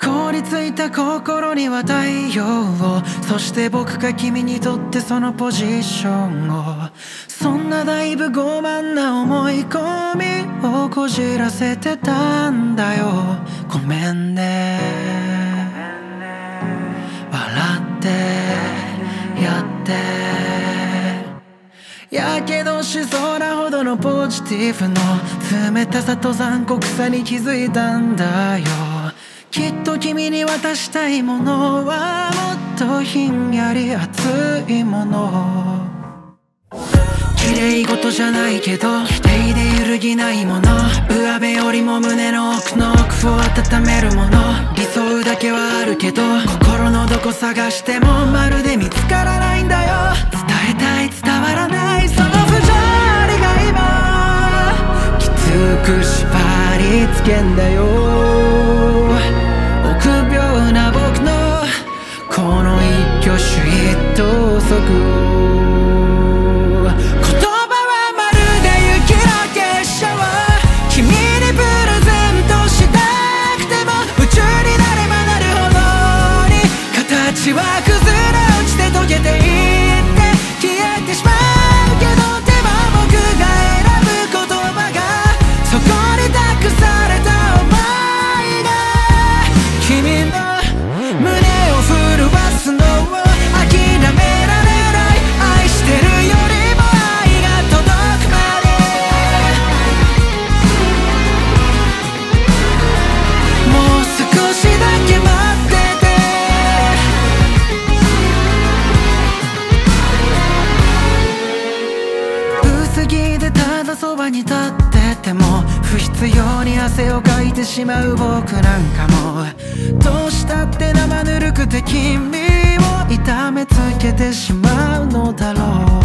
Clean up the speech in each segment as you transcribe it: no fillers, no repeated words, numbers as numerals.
凍りついた心には太陽を、そして僕が君にとってそのポジションを。そんなだいぶ傲慢な思い込みをこじらせてたんだよ。ごめんね。笑ってやってやけどしそうなほどのポジティブの冷たさと残酷さに気づいたんだよ。きっと君に渡したいものはもっとひんやり熱いもの。綺麗事じゃないけど否定で揺るぎないもの。上辺よりも胸の奥の奥を温めるもの。理想だけはあるけど心のどこ探してもまるで見つからないんだよ。伝えたい伝わらないその不条理が今きつく縛りつけんだよ。臆病な僕のこの一挙手一投足を。言葉はまるで雪の結晶を君にプレゼントしたくても夢中になればなるほどに形は崩れ落ちて溶けていって消えてしまうけど、でも僕が選ぶ言葉がそこに託された想いが君の胸を震わすのを諦められない。愛してるよりも愛が届くまでもう少しだけ待ってて。薄着でただそばに立ってても不必要に汗をかいてしまう僕なんかも、どうしたって生ぬるくて君を痛めつけてしまうのだろ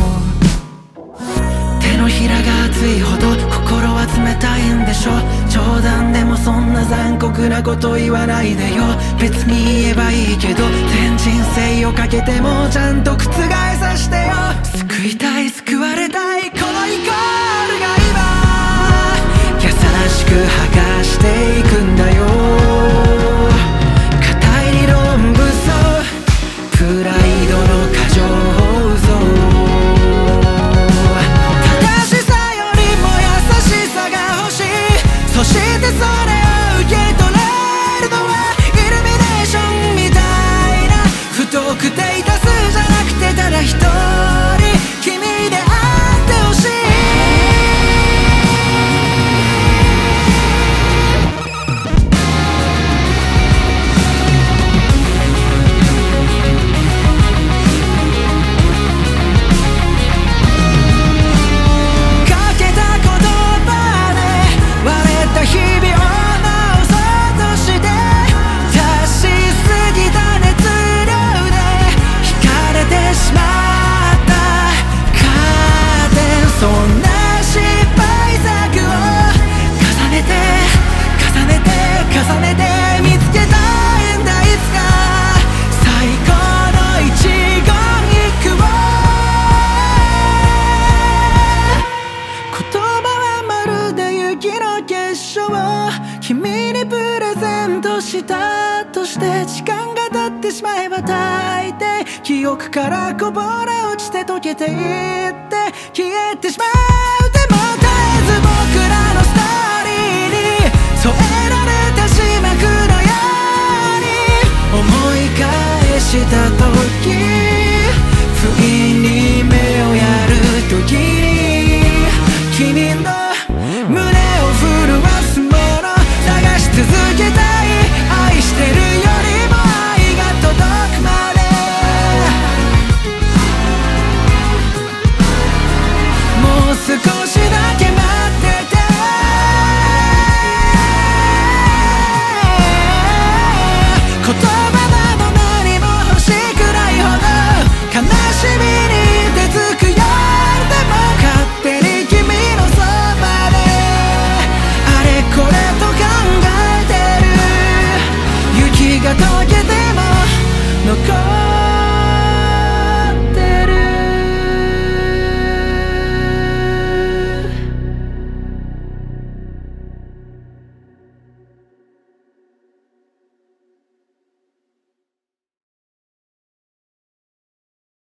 う。手のひらが熱いほど心は冷たいんでしょ。冗談でもそんな残酷なこと言わないでよ。別に言えばいいけど全人生をかけてもちゃんと覆さしてよ。救いたい救われたいこのイコールが今優しく剥がしていくんだよ。固い理論武装プライドの過剰放送。正しさよりも優しさが欲しい。そしてそれを受け取れるのはイルミネーションみたいな不特定多数じゃなくてただ一人君であってほしい。日々を直そうとして足しすぎた熱量で惹かれてしまったカーテン。そんな失敗作を重ねて重ねて重ねて見つけたいんだ。いつか最高の一言一句を。言葉はまるで雪の結晶を君にプレゼントしたとして時間が経ってしまえば大抵記憶からこぼれ落ちて溶けていって消えてしまう。